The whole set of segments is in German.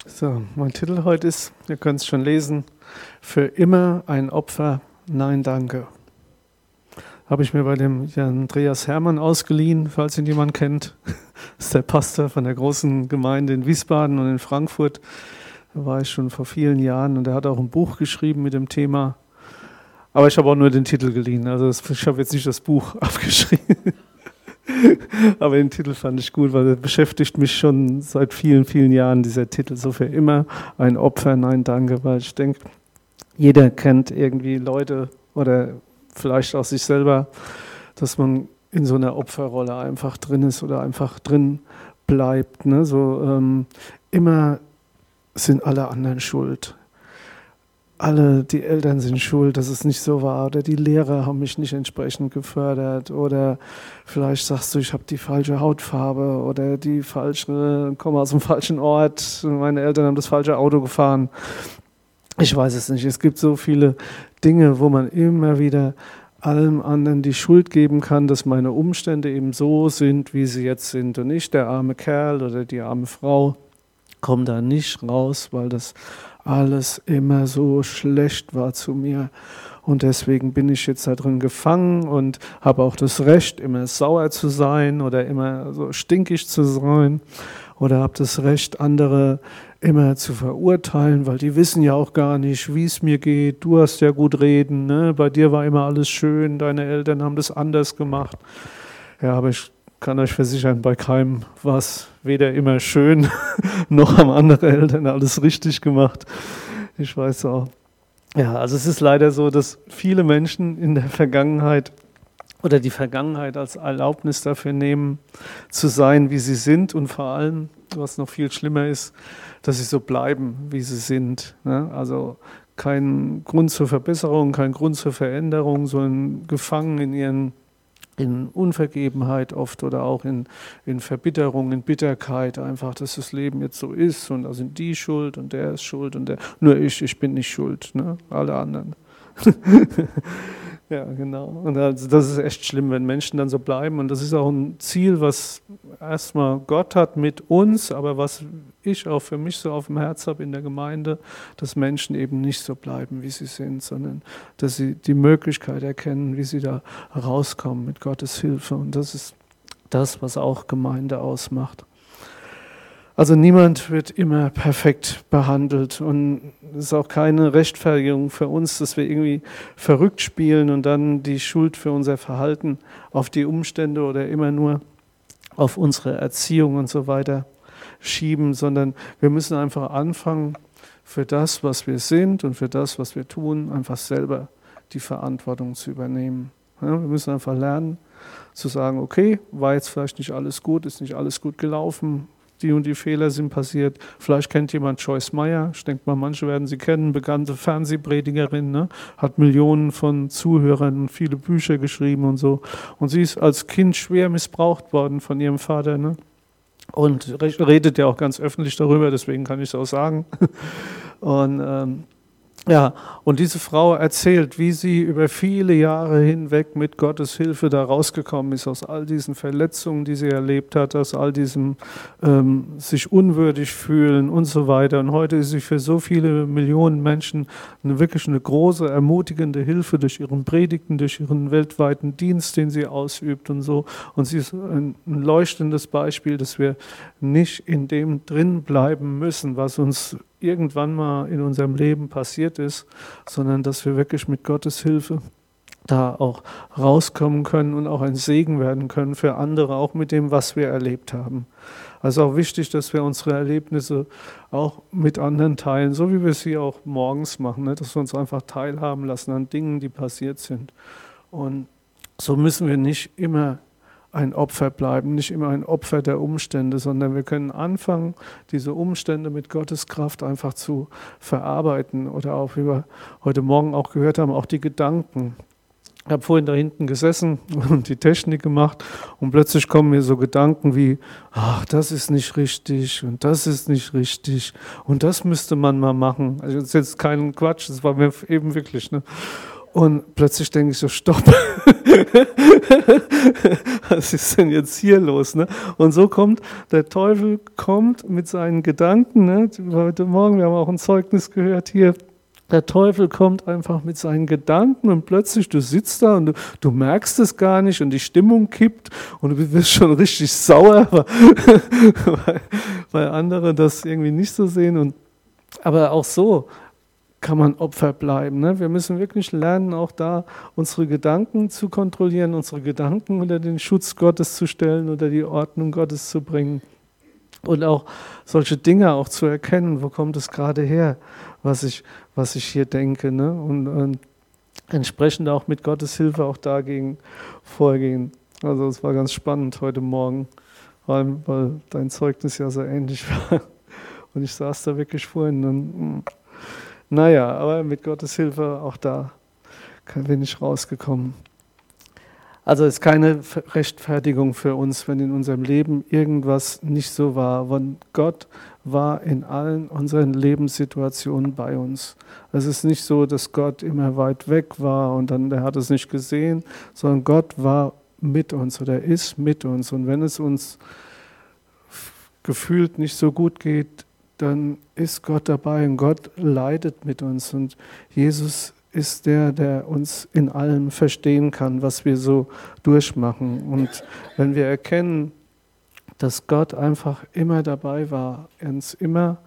So, mein Titel heute ist, ihr könnt es schon lesen, für immer ein Opfer, nein danke. Habe ich mir bei dem Andreas Hermann ausgeliehen, falls ihn jemand kennt. Das ist der Pastor von der großen Gemeinde in Wiesbaden und in Frankfurt. Da war ich schon vor vielen Jahren und er hat auch ein Buch geschrieben mit dem Thema. Aber ich habe auch nur den Titel geliehen, also ich habe jetzt nicht das Buch abgeschrieben. Aber den Titel fand ich gut, weil er beschäftigt mich schon seit vielen, vielen Jahren, dieser Titel, so für immer ein Opfer, nein danke, weil ich denke, jeder kennt irgendwie Leute oder vielleicht auch sich selber, dass man in so einer Opferrolle einfach drin ist oder einfach drin bleibt. Ne? So, immer sind alle anderen schuld. Die Eltern sind schuld, dass es nicht so war, oder die Lehrer haben mich nicht entsprechend gefördert, oder vielleicht sagst du, ich habe die falsche Hautfarbe oder komme aus dem falschen Ort, meine Eltern haben das falsche Auto gefahren. Ich weiß es nicht. Es gibt so viele Dinge, wo man immer wieder allem anderen die Schuld geben kann, dass meine Umstände eben so sind, wie sie jetzt sind, und nicht der arme Kerl oder die arme Frau kommt da nicht raus, weil das alles immer so schlecht war zu mir. Und deswegen bin ich jetzt da drin gefangen und habe auch das Recht, immer sauer zu sein oder immer so stinkig zu sein. Oder habe das Recht, andere immer zu verurteilen, weil die wissen ja auch gar nicht, wie es mir geht. Du hast ja gut reden, ne? Bei dir war immer alles schön, deine Eltern haben das anders gemacht. Ja, aber ich kann euch versichern, bei keinem war es weder immer schön, noch haben andere Eltern alles richtig gemacht. Ich weiß auch. Ja, also es ist leider so, dass viele Menschen in der Vergangenheit oder die Vergangenheit als Erlaubnis dafür nehmen, zu sein, wie sie sind, und vor allem, was noch viel schlimmer ist, dass sie so bleiben, wie sie sind. Ne? Also kein Grund zur Verbesserung, kein Grund zur Veränderung, sondern gefangen in Unvergebenheit oft oder auch in Verbitterung, in Bitterkeit, einfach, dass das Leben jetzt so ist und da sind die schuld und der ist schuld und nur ich bin nicht schuld, ne? Alle anderen. Ja, genau. Und also das ist echt schlimm, wenn Menschen dann so bleiben, und das ist auch ein Ziel, was erstmal Gott hat mit uns, aber was ich auch für mich so auf dem Herz habe in der Gemeinde, dass Menschen eben nicht so bleiben, wie sie sind, sondern dass sie die Möglichkeit erkennen, wie sie da rauskommen mit Gottes Hilfe, und das ist das, was auch Gemeinde ausmacht. Also niemand wird immer perfekt behandelt, und es ist auch keine Rechtfertigung für uns, dass wir irgendwie verrückt spielen und dann die Schuld für unser Verhalten auf die Umstände oder immer nur auf unsere Erziehung und so weiter schieben, sondern wir müssen einfach anfangen, für das, was wir sind und für das, was wir tun, einfach selber die Verantwortung zu übernehmen. Ja, wir müssen einfach lernen zu sagen, okay, war jetzt vielleicht nicht alles gut, ist nicht alles gut gelaufen, die und die Fehler sind passiert. Vielleicht kennt jemand Joyce Meyer, ich denke mal, manche werden sie kennen, bekannte Fernsehpredigerin, ne? Hat Millionen von Zuhörern und viele Bücher geschrieben und so. Und sie ist als Kind schwer missbraucht worden von ihrem Vater, ne? Und redet ja auch ganz öffentlich darüber, deswegen kann ich es auch sagen. Und ja, und diese Frau erzählt, wie sie über viele Jahre hinweg mit Gottes Hilfe da rausgekommen ist, aus all diesen Verletzungen, die sie erlebt hat, aus all diesem sich unwürdig fühlen und so weiter. Und heute ist sie für so viele Millionen Menschen wirklich eine große, ermutigende Hilfe durch ihren Predigten, durch ihren weltweiten Dienst, den sie ausübt und so. Und sie ist ein leuchtendes Beispiel, dass wir nicht in dem drin bleiben müssen, was uns irgendwann mal in unserem Leben passiert ist, sondern dass wir wirklich mit Gottes Hilfe da auch rauskommen können und auch ein Segen werden können für andere, auch mit dem, was wir erlebt haben. Also auch wichtig, dass wir unsere Erlebnisse auch mit anderen teilen, so wie wir sie auch morgens machen, ne? Dass wir uns einfach teilhaben lassen an Dingen, die passiert sind. Und so müssen wir nicht immer ein Opfer bleiben, nicht immer ein Opfer der Umstände, sondern wir können anfangen, diese Umstände mit Gottes Kraft einfach zu verarbeiten, oder auch, wie wir heute Morgen auch gehört haben, auch die Gedanken. Ich habe vorhin da hinten gesessen und die Technik gemacht, und plötzlich kommen mir so Gedanken wie, ach, das ist nicht richtig und das ist nicht richtig und das müsste man mal machen. Also das ist jetzt kein Quatsch, das war mir eben wirklich, ne? Und plötzlich denke ich so, stopp, was ist denn jetzt hier los? Ne? Und so kommt, der Teufel kommt mit seinen Gedanken, ne? Heute Morgen, wir haben auch ein Zeugnis gehört hier, der Teufel kommt einfach mit seinen Gedanken und plötzlich, du sitzt da und du merkst es gar nicht und die Stimmung kippt und du wirst schon richtig sauer, weil andere das irgendwie nicht so sehen. Aber auch so kann man Opfer bleiben. Ne? Wir müssen wirklich lernen, auch da unsere Gedanken zu kontrollieren, unsere Gedanken unter den Schutz Gottes zu stellen, unter die Ordnung Gottes zu bringen. Und auch solche Dinge auch zu erkennen, wo kommt es gerade her, was ich hier denke. Ne? Und entsprechend auch mit Gottes Hilfe auch dagegen vorgehen. Also es war ganz spannend heute Morgen, weil dein Zeugnis ja so ähnlich war. Und ich saß da wirklich vorhin und naja, aber mit Gottes Hilfe auch da bin ich rausgekommen. Also es ist keine Rechtfertigung für uns, wenn in unserem Leben irgendwas nicht so war. Und Gott war in allen unseren Lebenssituationen bei uns. Es ist nicht so, dass Gott immer weit weg war und dann er hat es nicht gesehen, sondern Gott war mit uns oder ist mit uns. Und wenn es uns gefühlt nicht so gut geht, dann ist Gott dabei und Gott leidet mit uns. Und Jesus ist der uns in allem verstehen kann, was wir so durchmachen. Und wenn wir erkennen, dass Gott einfach immer dabei war, uns immer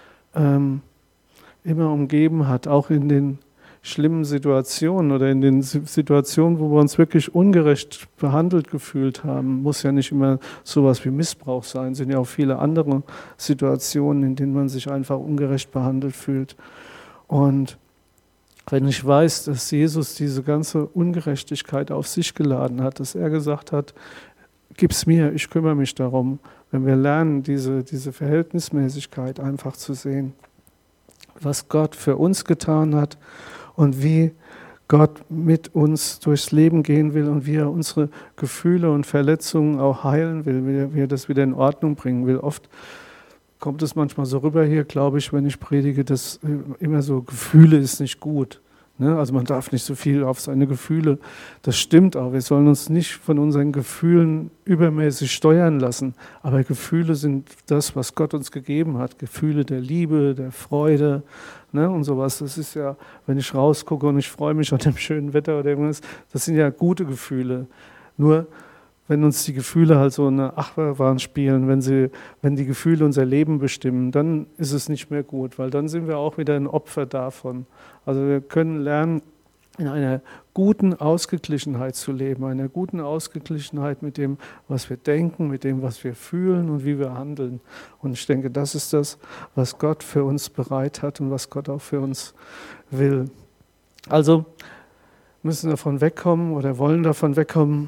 umgeben hat, auch in den schlimmen Situationen oder in den Situationen, wo wir uns wirklich ungerecht behandelt gefühlt haben, muss ja nicht immer sowas wie Missbrauch sein, sind ja auch viele andere Situationen, in denen man sich einfach ungerecht behandelt fühlt. Und wenn ich weiß, dass Jesus diese ganze Ungerechtigkeit auf sich geladen hat, dass er gesagt hat, gib's mir, ich kümmere mich darum, wenn wir lernen, diese Verhältnismäßigkeit einfach zu sehen, was Gott für uns getan hat und wie Gott mit uns durchs Leben gehen will und wie er unsere Gefühle und Verletzungen auch heilen will, wie er das wieder in Ordnung bringen will. Oft kommt es manchmal so rüber hier, glaube ich, wenn ich predige, dass immer so, Gefühle ist nicht gut. Ne? Also man darf nicht so viel auf seine Gefühle. Das stimmt auch. Wir sollen uns nicht von unseren Gefühlen übermäßig steuern lassen. Aber Gefühle sind das, was Gott uns gegeben hat. Gefühle der Liebe, der Freude, ne? Und sowas. Das ist ja, wenn ich rausgucke und ich freue mich an dem schönen Wetter oder irgendwas, das sind ja gute Gefühle. Nur wenn uns die Gefühle halt so eine Achterbahn spielen, wenn die Gefühle unser Leben bestimmen, dann ist es nicht mehr gut, weil dann sind wir auch wieder ein Opfer davon. Also wir können lernen, in einer guten Ausgeglichenheit zu leben, einer guten Ausgeglichenheit mit dem, was wir denken, mit dem, was wir fühlen und wie wir handeln. Und ich denke, das ist das, was Gott für uns bereit hat und was Gott auch für uns will. Also müssen davon wegkommen oder wollen davon wegkommen,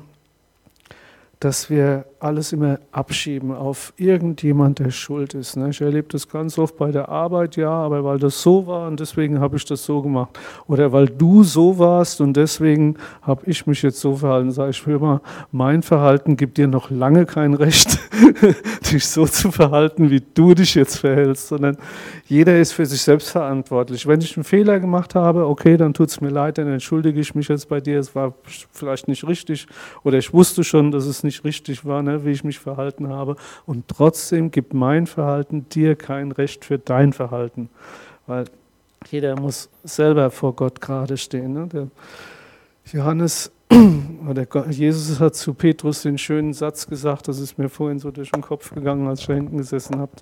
dass wir alles immer abschieben auf irgendjemand, der schuld ist. Ich erlebe das ganz oft bei der Arbeit, ja, aber weil das so war und deswegen habe ich das so gemacht. Oder weil du so warst und deswegen habe ich mich jetzt so verhalten. Sage ich mir immer, mein Verhalten gibt dir noch lange kein Recht, dich so zu verhalten, wie du dich jetzt verhältst, sondern jeder ist für sich selbst verantwortlich. Wenn ich einen Fehler gemacht habe, okay, dann tut es mir leid, dann entschuldige ich mich jetzt bei dir, es war vielleicht nicht richtig oder ich wusste schon, dass es nicht richtig war, ne, wie ich mich verhalten habe. Und trotzdem gibt mein Verhalten dir kein Recht für dein Verhalten. Weil jeder muss selber vor Gott gerade stehen. Ne? Der Johannes oder Jesus hat zu Petrus den schönen Satz gesagt, das ist mir vorhin so durch den Kopf gegangen, als ich da hinten gesessen habe.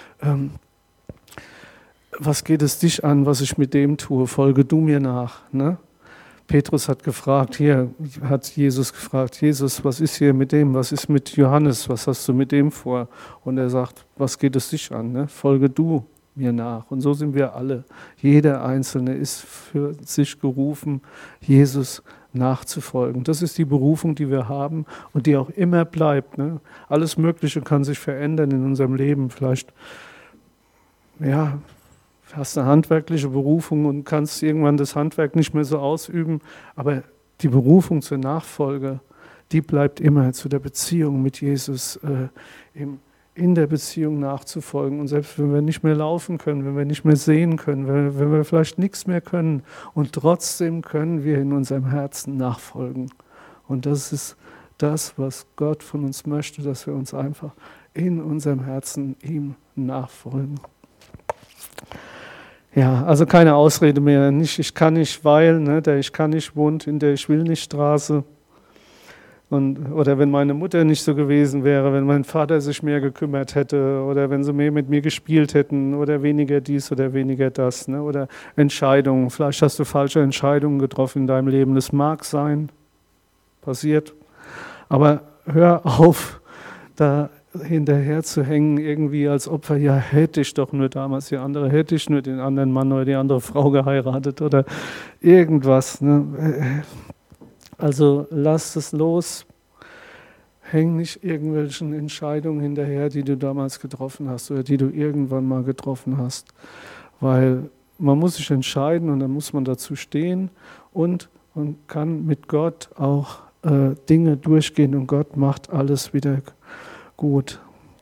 Was geht es dich an, was ich mit dem tue? Folge du mir nach. Ne? Petrus hat gefragt, hat Jesus gefragt, Jesus, was ist hier mit dem? Was ist mit Johannes? Was hast du mit dem vor? Und er sagt, was geht es dich an? Ne? Folge du mir nach. Und so sind wir alle. Jeder Einzelne ist für sich gerufen, Jesus nachzufolgen. Das ist die Berufung, die wir haben und die auch immer bleibt. Ne? Alles Mögliche kann sich verändern in unserem Leben. Vielleicht, ja, hast eine handwerkliche Berufung und kannst irgendwann das Handwerk nicht mehr so ausüben, aber die Berufung zur Nachfolge, die bleibt immer zu der Beziehung mit Jesus in der Beziehung nachzufolgen. Und selbst wenn wir nicht mehr laufen können, wenn wir nicht mehr sehen können, wenn wir vielleicht nichts mehr können, und trotzdem können wir in unserem Herzen nachfolgen. Und das ist das, was Gott von uns möchte, dass wir uns einfach in unserem Herzen ihm nachfolgen. Ja, also keine Ausrede mehr. Nicht ich kann nicht, weil, ne, der ich kann nicht wohnt in der Ich will nicht Straße. Oder wenn meine Mutter nicht so gewesen wäre, wenn mein Vater sich mehr gekümmert hätte oder wenn sie mehr mit mir gespielt hätten oder weniger dies oder weniger das. Ne? Oder Entscheidungen. Vielleicht hast du falsche Entscheidungen getroffen in deinem Leben. Das mag sein, passiert. Aber hör auf, da hinterher zu hängen, irgendwie als Opfer, ja, hätte ich doch nur damals die andere, hätte ich nur den anderen Mann oder die andere Frau geheiratet oder irgendwas. Ne? Also lass es los, häng nicht irgendwelchen Entscheidungen hinterher, die du damals getroffen hast oder die du irgendwann mal getroffen hast, weil man muss sich entscheiden und dann muss man dazu stehen und man kann mit Gott auch Dinge durchgehen und Gott macht alles wieder gut.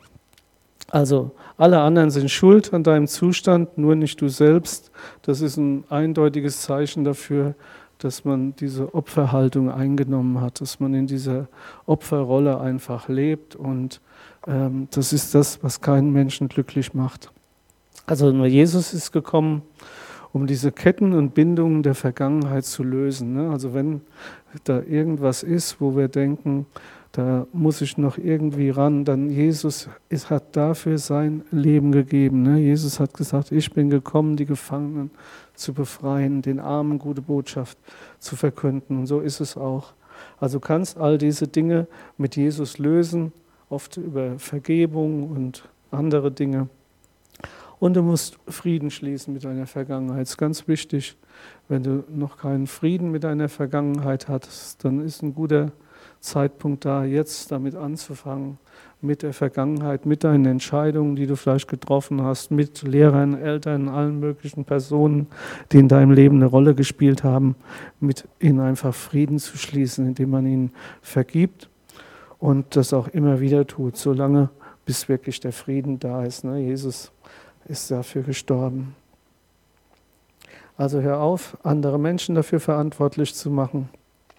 Also alle anderen sind schuld an deinem Zustand, nur nicht du selbst. Das ist ein eindeutiges Zeichen dafür, dass man diese Opferhaltung eingenommen hat, dass man in dieser Opferrolle einfach lebt und das ist das, was keinen Menschen glücklich macht. Also nur Jesus ist gekommen, um diese Ketten und Bindungen der Vergangenheit zu lösen. Ne? Also wenn da irgendwas ist, wo wir denken, da muss ich noch irgendwie ran, dann Jesus hat dafür sein Leben gegeben. Ne? Jesus hat gesagt, ich bin gekommen, die Gefangenen zu befreien, den Armen gute Botschaft zu verkünden. Und so ist es auch. Also du kannst all diese Dinge mit Jesus lösen, oft über Vergebung und andere Dinge. Und du musst Frieden schließen mit deiner Vergangenheit. Das ist ganz wichtig. Wenn du noch keinen Frieden mit deiner Vergangenheit hattest, dann ist ein guter Zeitpunkt da, jetzt damit anzufangen, mit der Vergangenheit, mit deinen Entscheidungen, die du vielleicht getroffen hast, mit Lehrern, Eltern, allen möglichen Personen, die in deinem Leben eine Rolle gespielt haben, mit ihnen einfach Frieden zu schließen, indem man ihnen vergibt und das auch immer wieder tut, solange bis wirklich der Frieden da ist. Ne? Jesus ist dafür gestorben. Also hör auf, andere Menschen dafür verantwortlich zu machen.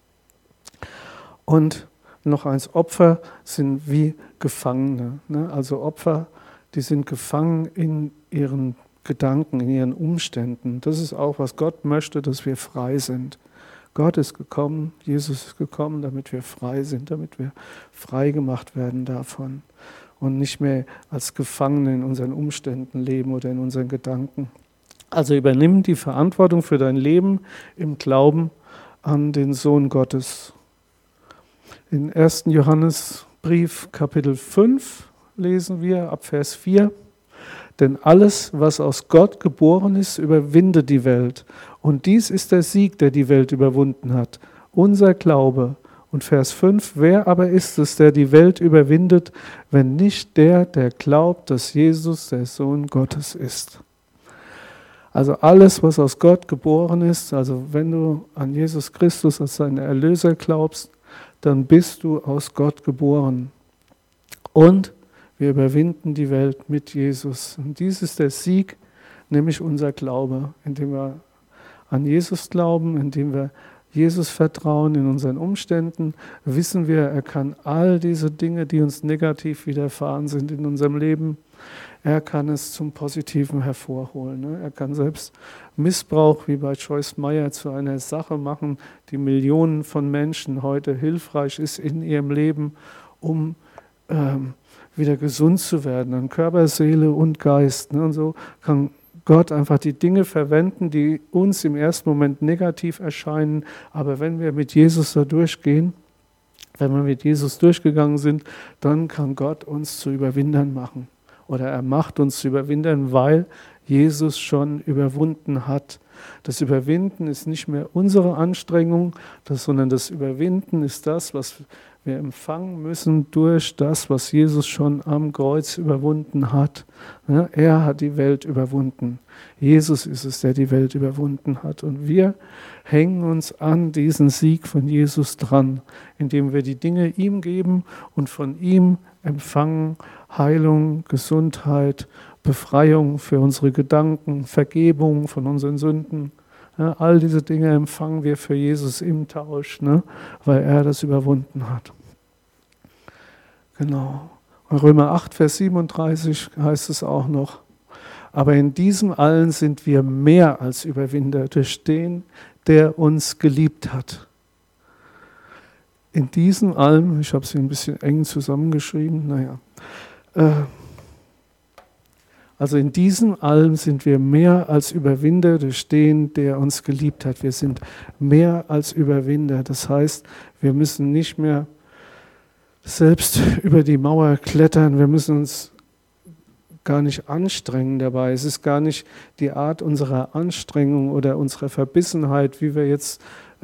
Und noch eins, Opfer sind wie Gefangene. Ne? Also Opfer, die sind gefangen in ihren Gedanken, in ihren Umständen. Das ist auch, was Gott möchte, dass wir frei sind. Gott ist gekommen, Jesus ist gekommen, damit wir frei sind, damit wir frei gemacht werden davon und nicht mehr als Gefangene in unseren Umständen leben oder in unseren Gedanken. Also übernimm die Verantwortung für dein Leben im Glauben an den Sohn Gottes. In 1. Johannesbrief, Kapitel 5, lesen wir ab Vers 4. Denn alles, was aus Gott geboren ist, überwindet die Welt. Und dies ist der Sieg, der die Welt überwunden hat. Unser Glaube. Und Vers 5, wer aber ist es, der die Welt überwindet, wenn nicht der, der glaubt, dass Jesus der Sohn Gottes ist? Also alles, was aus Gott geboren ist, also wenn du an Jesus Christus als seinen Erlöser glaubst, dann bist du aus Gott geboren. Und wir überwinden die Welt mit Jesus. Und dies ist der Sieg, nämlich unser Glaube, indem wir an Jesus glauben, indem wir Jesus vertrauen in unseren Umständen, wissen wir, er kann all diese Dinge, die uns negativ widerfahren sind in unserem Leben, er kann es zum Positiven hervorholen. Er kann selbst Missbrauch, wie bei Joyce Meyer, zu einer Sache machen, die Millionen von Menschen heute hilfreich ist in ihrem Leben, um wieder gesund zu werden, an Körper, Seele und Geist. Und so kann Gott einfach die Dinge verwenden, die uns im ersten Moment negativ erscheinen, aber wenn wir mit Jesus da durchgehen, wenn wir mit Jesus durchgegangen sind, dann kann Gott uns zu Überwindern machen. Oder er macht uns zu Überwindern, weil Jesus schon überwunden hat. Das Überwinden ist nicht mehr unsere Anstrengung, sondern das Überwinden ist das, was wir empfangen müssen durch das, was Jesus schon am Kreuz überwunden hat. Er hat die Welt überwunden. Jesus ist es, der die Welt überwunden hat. Und wir hängen uns an diesen Sieg von Jesus dran, indem wir die Dinge ihm geben und von ihm empfangen Heilung, Gesundheit, Befreiung für unsere Gedanken, Vergebung von unseren Sünden. Ja, all diese Dinge empfangen wir für Jesus im Tausch, ne, weil er das überwunden hat. Genau. In Römer 8, Vers 37 heißt es auch noch, aber in diesem allen sind wir mehr als Überwinder durch den, der uns geliebt hat. In diesem allem, ich habe es hier ein bisschen eng zusammengeschrieben, also in diesem allem sind wir mehr als Überwinder durch den, der uns geliebt hat. Wir sind mehr als Überwinder. Das heißt, wir müssen nicht mehr selbst über die Mauer klettern. Wir müssen uns gar nicht anstrengen dabei. Es ist gar nicht die Art unserer Anstrengung oder unserer Verbissenheit, wie wir jetzt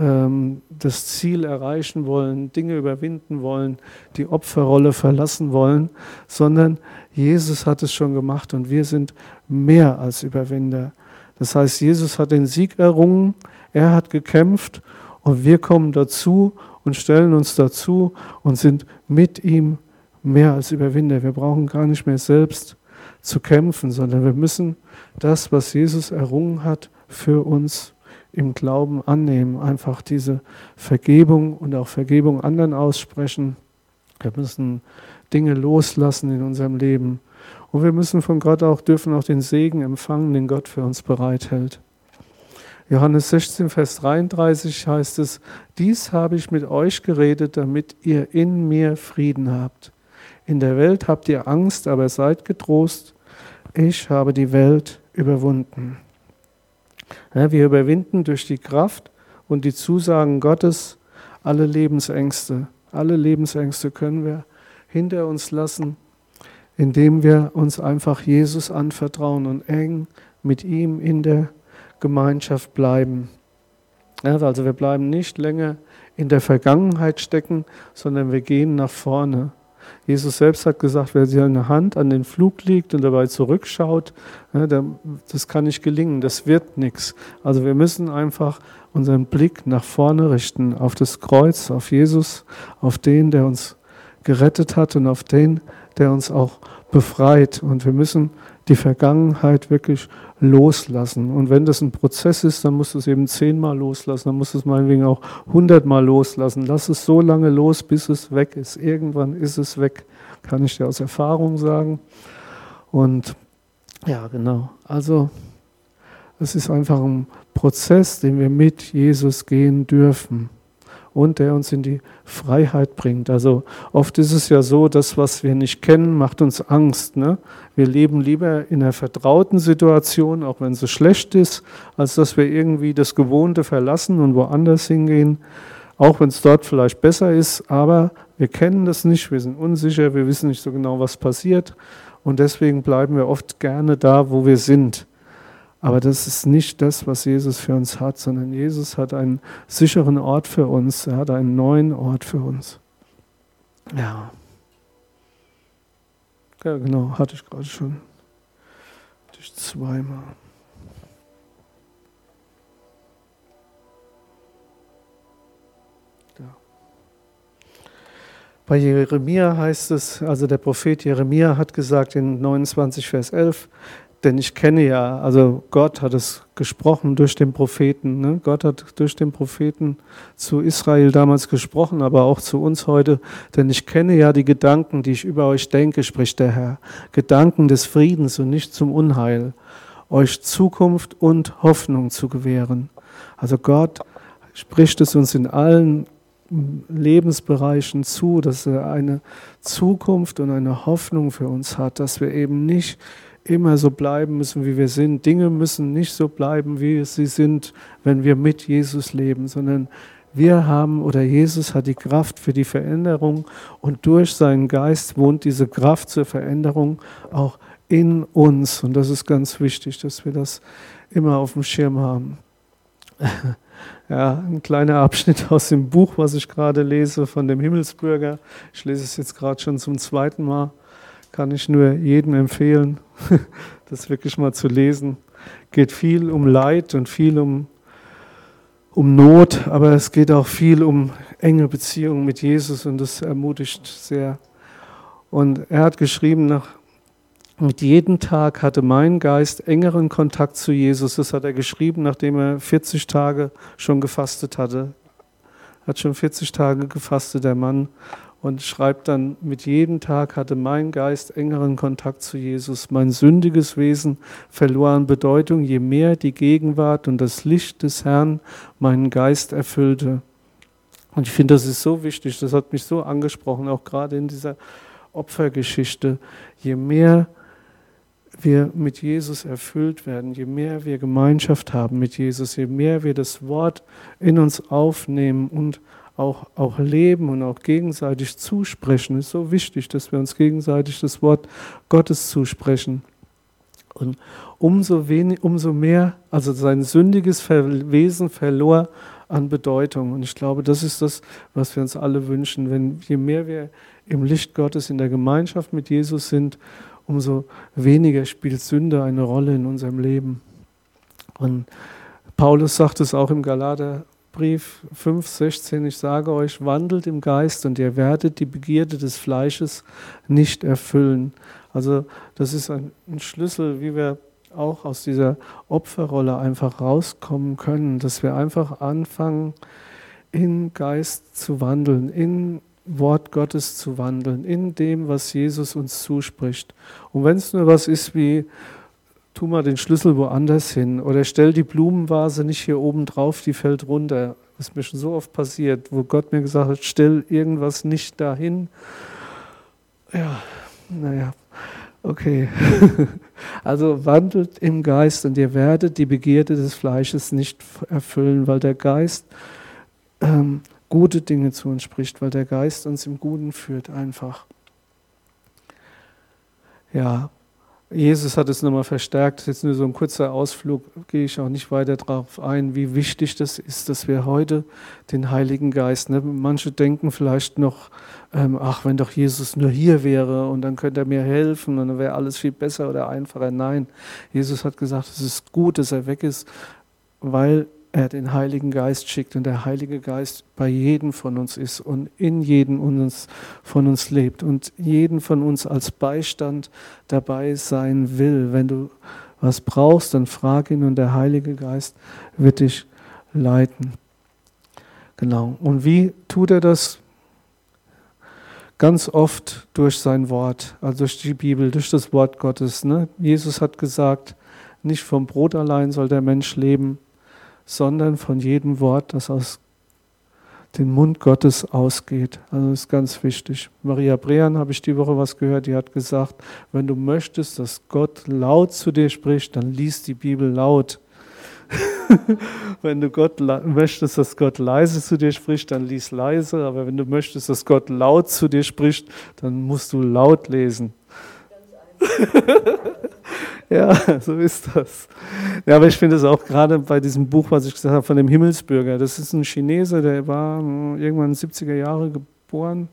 das Ziel erreichen wollen, Dinge überwinden wollen, die Opferrolle verlassen wollen, sondern Jesus hat es schon gemacht und wir sind mehr als Überwinder. Das heißt, Jesus hat den Sieg errungen, er hat gekämpft und wir kommen dazu und stellen uns dazu und sind mit ihm mehr als Überwinder. Wir brauchen gar nicht mehr selbst zu kämpfen, sondern wir müssen das, was Jesus errungen hat, für uns im Glauben annehmen. Einfach diese Vergebung und auch Vergebung anderen aussprechen. Wir müssen Dinge loslassen in unserem Leben. Und wir müssen von Gott dürfen auch den Segen empfangen, den Gott für uns bereithält. Johannes 16, Vers 33 heißt es, dies habe ich mit euch geredet, damit ihr in mir Frieden habt. In der Welt habt ihr Angst, aber seid getrost, ich habe die Welt überwunden. Ja, wir überwinden durch die Kraft und die Zusagen Gottes alle Lebensängste. Alle Lebensängste können wir hinter uns lassen, indem wir uns einfach Jesus anvertrauen und eng mit ihm in der Gemeinschaft bleiben. Ja, also wir bleiben nicht länger in der Vergangenheit stecken, sondern wir gehen nach vorne. Jesus selbst hat gesagt, wer seine Hand an den Flug legt und dabei zurückschaut, das kann nicht gelingen, das wird nichts. Also wir müssen einfach unseren Blick nach vorne richten, auf das Kreuz, auf Jesus, auf den, der uns gerettet hat und auf den, der uns auch befreit. Und wir müssen die Vergangenheit wirklich loslassen. Und wenn das ein Prozess ist, dann musst du es eben 10-mal loslassen, dann musst du es meinetwegen auch 100-mal loslassen. Lass es so lange los, bis es weg ist. Irgendwann ist es weg, kann ich dir aus Erfahrung sagen. Und ja, genau. Also es ist einfach ein Prozess, den wir mit Jesus gehen dürfen und der uns in die Freiheit bringt. Also oft ist es ja so, das, was wir nicht kennen, macht uns Angst. Ne? Wir leben lieber in einer vertrauten Situation, auch wenn sie schlecht ist, als dass wir irgendwie das Gewohnte verlassen und woanders hingehen, auch wenn es dort vielleicht besser ist, aber wir kennen das nicht, wir sind unsicher, wir wissen nicht so genau, was passiert und deswegen bleiben wir oft gerne da, wo wir sind. Aber das ist nicht das, was Jesus für uns hat, sondern Jesus hat einen sicheren Ort für uns. Er hat einen neuen Ort für uns. Ja. Ja, genau, hatte ich gerade schon. Hatte ich zweimal. Ja. Bei Jeremia heißt es, also der Prophet Jeremia hat gesagt in 29, Vers 11, denn ich kenne ja, also Gott hat es gesprochen durch den Propheten. Ne? Gott hat durch den Propheten zu Israel damals gesprochen, aber auch zu uns heute. Denn ich kenne ja die Gedanken, die ich über euch denke, spricht der Herr. Gedanken des Friedens und nicht zum Unheil. Euch Zukunft und Hoffnung zu gewähren. Also Gott spricht es uns in allen Lebensbereichen zu, dass er eine Zukunft und eine Hoffnung für uns hat, dass wir eben nicht immer so bleiben müssen, wie wir sind. Dinge müssen nicht so bleiben, wie sie sind, wenn wir mit Jesus leben, sondern wir haben oder Jesus hat die Kraft für die Veränderung und durch seinen Geist wohnt diese Kraft zur Veränderung auch in uns. Und das ist ganz wichtig, dass wir das immer auf dem Schirm haben. Ja, ein kleiner Abschnitt aus dem Buch, was ich gerade lese, von dem Himmelsbürger. Ich lese es jetzt gerade schon zum 2. Mal. Kann ich nur jedem empfehlen, das wirklich mal zu lesen. Geht viel um Leid und viel um Not, aber es geht auch viel um enge Beziehungen mit Jesus und das ermutigt sehr. Und er hat geschrieben, mit jedem Tag hatte mein Geist engeren Kontakt zu Jesus. Das hat er geschrieben, nachdem er 40 Tage schon gefastet hatte. Hat schon 40 Tage gefastet, der Mann. Und schreibt dann, mit jedem Tag hatte mein Geist engeren Kontakt zu Jesus. Mein sündiges Wesen verlor an Bedeutung, je mehr die Gegenwart und das Licht des Herrn meinen Geist erfüllte. Und ich finde, das ist so wichtig, das hat mich so angesprochen, auch gerade in dieser Opfergeschichte. Je mehr wir mit Jesus erfüllt werden, je mehr wir Gemeinschaft haben mit Jesus, je mehr wir das Wort in uns aufnehmen und auch leben und auch gegenseitig zusprechen, ist so wichtig, dass wir uns gegenseitig das Wort Gottes zusprechen. Und umso mehr, also sein sündiges Wesen verlor an Bedeutung. Und ich glaube, das ist das, was wir uns alle wünschen. Je mehr wir im Licht Gottes in der Gemeinschaft mit Jesus sind, umso weniger spielt Sünde eine Rolle in unserem Leben. Und Paulus sagt es auch im Galaterbrief 5,16, ich sage euch, wandelt im Geist und ihr werdet die Begierde des Fleisches nicht erfüllen. Also das ist ein Schlüssel, wie wir auch aus dieser Opferrolle einfach rauskommen können, dass wir einfach anfangen, in Geist zu wandeln, in Wort Gottes zu wandeln, in dem, was Jesus uns zuspricht. Und wenn es nur was ist wie, tu mal den Schlüssel woanders hin oder stell die Blumenvase nicht hier oben drauf, die fällt runter. Das ist mir schon so oft passiert, wo Gott mir gesagt hat, stell irgendwas nicht dahin. Ja, naja, okay. Also wandelt im Geist und ihr werdet die Begierde des Fleisches nicht erfüllen, weil der Geist gute Dinge zu uns spricht, weil der Geist uns im Guten führt einfach. Ja, Jesus hat es nochmal verstärkt, jetzt nur so ein kurzer Ausflug, gehe ich auch nicht weiter darauf ein, wie wichtig das ist, dass wir heute den Heiligen Geist, manche denken vielleicht noch, wenn doch Jesus nur hier wäre und dann könnte er mir helfen und dann wäre alles viel besser oder einfacher. Nein, Jesus hat gesagt, es ist gut, dass er weg ist, weil er den Heiligen Geist schickt und der Heilige Geist bei jedem von uns ist und in jedem von uns lebt und jeden von uns als Beistand dabei sein will. Wenn du was brauchst, dann frag ihn und der Heilige Geist wird dich leiten. Genau. Und wie tut er das? Ganz oft durch sein Wort, also durch die Bibel, durch das Wort Gottes. Jesus hat gesagt, nicht vom Brot allein soll der Mensch leben, sondern von jedem Wort, das aus dem Mund Gottes ausgeht. Also das ist ganz wichtig. Maria Brehan, habe ich die Woche was gehört, die hat gesagt, wenn du möchtest, dass Gott laut zu dir spricht, dann lies die Bibel laut. Wenn du möchtest, dass Gott leise zu dir spricht, dann lies leise. Aber wenn du möchtest, dass Gott laut zu dir spricht, dann musst du laut lesen. Ja, so ist das. Ja, aber ich finde es auch gerade bei diesem Buch, was ich gesagt habe, von dem Himmelsbürger. Das ist ein Chinese, der war irgendwann in den 70er Jahren geboren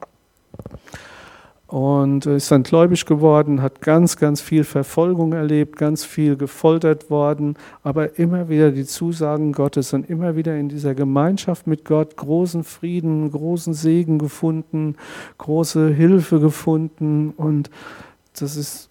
und ist dann gläubig geworden, hat ganz, ganz viel Verfolgung erlebt, ganz viel gefoltert worden, aber immer wieder die Zusagen Gottes und immer wieder in dieser Gemeinschaft mit Gott großen Frieden, großen Segen gefunden, große Hilfe gefunden und das ist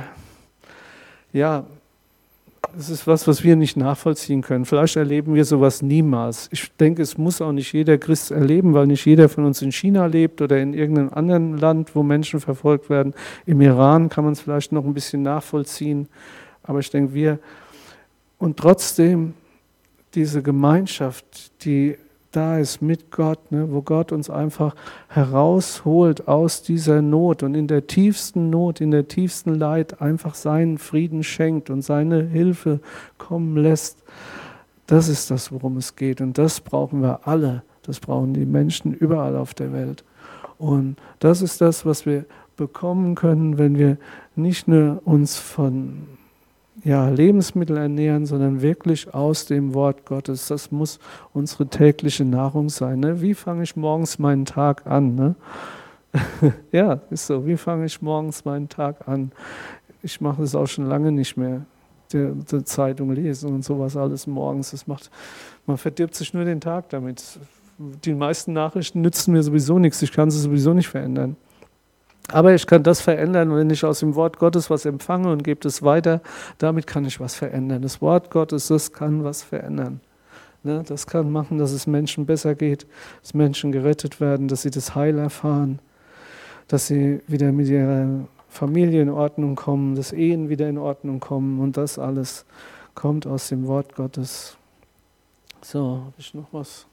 es ist was wir nicht nachvollziehen können. Vielleicht erleben wir sowas niemals. Ich denke, es muss auch nicht jeder Christ erleben, weil nicht jeder von uns in China lebt oder in irgendeinem anderen Land, wo Menschen verfolgt werden. Im Iran kann man es vielleicht noch ein bisschen nachvollziehen. Aber ich denke, und trotzdem diese Gemeinschaft, die da ist mit Gott, wo Gott uns einfach herausholt aus dieser Not und in der tiefsten Not, in der tiefsten Leid einfach seinen Frieden schenkt und seine Hilfe kommen lässt. Das ist das, worum es geht und das brauchen wir alle. Das brauchen die Menschen überall auf der Welt. Und das ist das, was wir bekommen können, wenn wir nicht nur uns von Lebensmittel ernähren, sondern wirklich aus dem Wort Gottes. Das muss unsere tägliche Nahrung sein. Wie fange ich morgens meinen Tag an? Ja, ist so. Wie fange ich morgens meinen Tag an? Ich mache das auch schon lange nicht mehr. Die Zeitung lesen und sowas alles morgens. Man verdirbt sich nur den Tag damit. Die meisten Nachrichten nützen mir sowieso nichts. Ich kann sie sowieso nicht verändern. Aber ich kann das verändern, wenn ich aus dem Wort Gottes was empfange und gebe es weiter. Damit kann ich was verändern. Das Wort Gottes, das kann was verändern. Ne? Das kann machen, dass es Menschen besser geht, dass Menschen gerettet werden, dass sie das Heil erfahren, dass sie wieder mit ihrer Familie in Ordnung kommen, dass Ehen wieder in Ordnung kommen. Und das alles kommt aus dem Wort Gottes. So, habe ich noch was?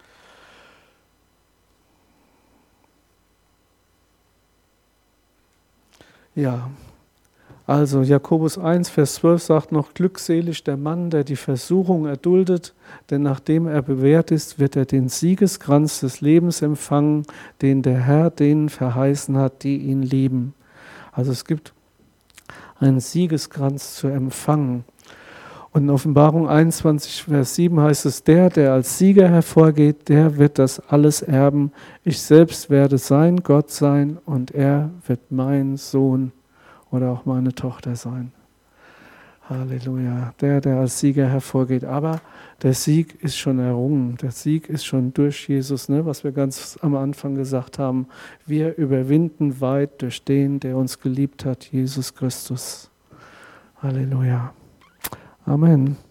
Ja, also Jakobus 1, Vers 12 sagt noch, glückselig der Mann, der die Versuchung erduldet, denn nachdem er bewährt ist, wird er den Siegeskranz des Lebens empfangen, den der Herr denen verheißen hat, die ihn lieben. Also es gibt einen Siegeskranz zu empfangen. Und in Offenbarung 21, Vers 7 heißt es, der als Sieger hervorgeht, der wird das alles erben. Ich selbst werde sein Gott sein und er wird mein Sohn oder auch meine Tochter sein. Halleluja. Der als Sieger hervorgeht. Aber der Sieg ist schon errungen. Der Sieg ist schon durch Jesus, ne? Was wir ganz am Anfang gesagt haben. Wir überwinden weit durch den, der uns geliebt hat, Jesus Christus. Halleluja. Amen.